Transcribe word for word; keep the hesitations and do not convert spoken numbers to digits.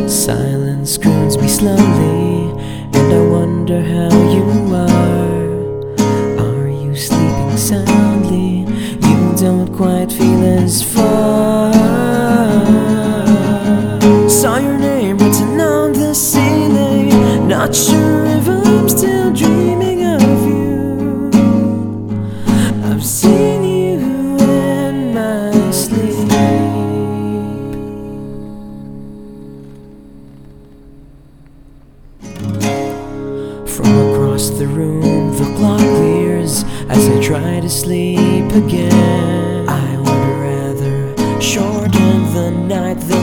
Silence grows me slowly, and I wonder how you are. Are you sleeping soundly? You don't quite feel as far. Saw your name written on the ceiling, not sure if I'm still dreaming of you. I've seen you in my sleep. From across the room, the clock clears as I try to sleep again. I would rather shorten the night than